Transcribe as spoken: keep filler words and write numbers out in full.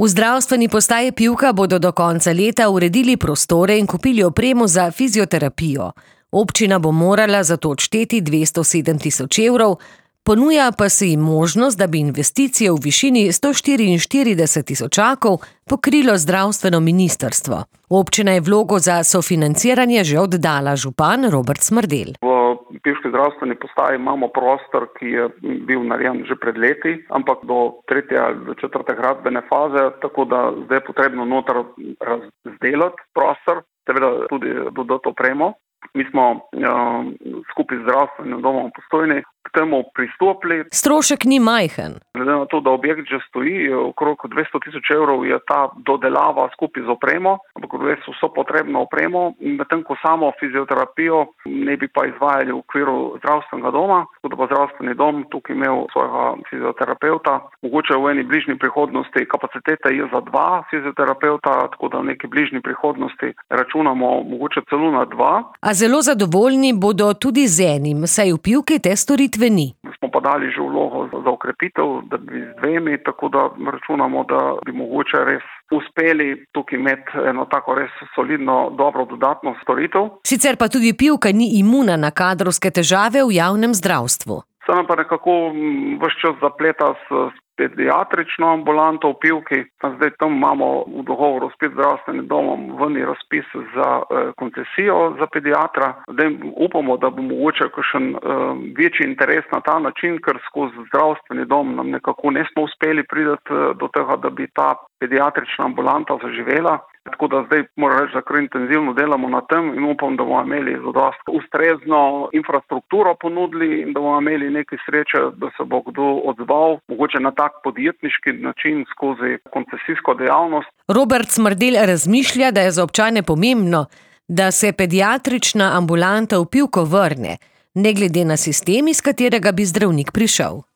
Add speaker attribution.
Speaker 1: V zdravstveni postaji Pivka bodo do konca leta uredili prostore in kupili opremo za fizioterapijo. Občina bo morala za to odšteti dvesto sedem tisoč evrov, ponuja pa se jim možnost, da bi investicije v višini sto štiriinštirideset tisočakov pokrilo zdravstveno ministrstvo. Občina je vlogo za sofinanciranje že oddala, župan Robert Smrdelj.
Speaker 2: V pivški zdravstveni postaji imamo prostor, ki je bil narejen že pred leti, ampak do tretje ali do četrte gradbene faze, tako da zdaj je potrebno noter razdelati prostor, seveda tudi dodati opremo. Mi smo uh, skupaj z zdravstvenim domom v Postojni k temu pristopili.
Speaker 1: Strošek ni majhen.
Speaker 2: Glede na to, da objekt že stoji, okrog dvesto tisoč evrov je ta dodelava skupaj z opremo, ampak res vso potrebno opremo, medtem ko samo fizioterapijo ne bi pa izvajali v okviru zdravstvenega doma, tako da bo zdravstveni dom tukaj imel svojega fizioterapeuta. Mogoče v eni bližnji prihodnosti kapaciteta je za dva fizioterapeuta, tako da v neki bližnji prihodnosti računamo mogoče celo na dva.
Speaker 1: A zelo zadovoljni bodo tudi z enim, saj v Pivki te storitve ni.
Speaker 2: Smo pa dali že vlogo za okrepitev, da bi z dvemi, tako da računamo, da bi mogoče res uspeli tukaj imeti eno tako res solidno, dobro dodatno storitev.
Speaker 1: Sicer pa tudi Pivka ni imuna na kadrovske težave v javnem zdravstvu.
Speaker 2: Se nam pa nekako ves čas zapleta s pediatrično ambulanto v Pivki. Zdaj tam imamo v dogovoru s zdravstvenim domom vni razpis za eh, koncesijo za pediatra. Zdaj upamo, da bo mogoče kakšen eh, večji interes na ta način, ker skozi zdravstveni dom nam nekako ne smo uspeli priti eh, do tega, da bi ta pediatrična ambulanta zaživela. Tako da zdaj moram reči, da kar intenzivno delamo na tem in upam, da bomo imeli zadosti ustrezno infrastrukturo ponudili in da bomo imeli nekaj sreče, da se bo kdo odzval, mogoče na tak podjetniški način skozi koncesijsko dejavnost.
Speaker 1: Robert Smrdelj razmišlja, da je za občane pomembno, da se pediatrična ambulanta v Pivko vrne, ne glede na sistem, iz katerega bi zdravnik prišel.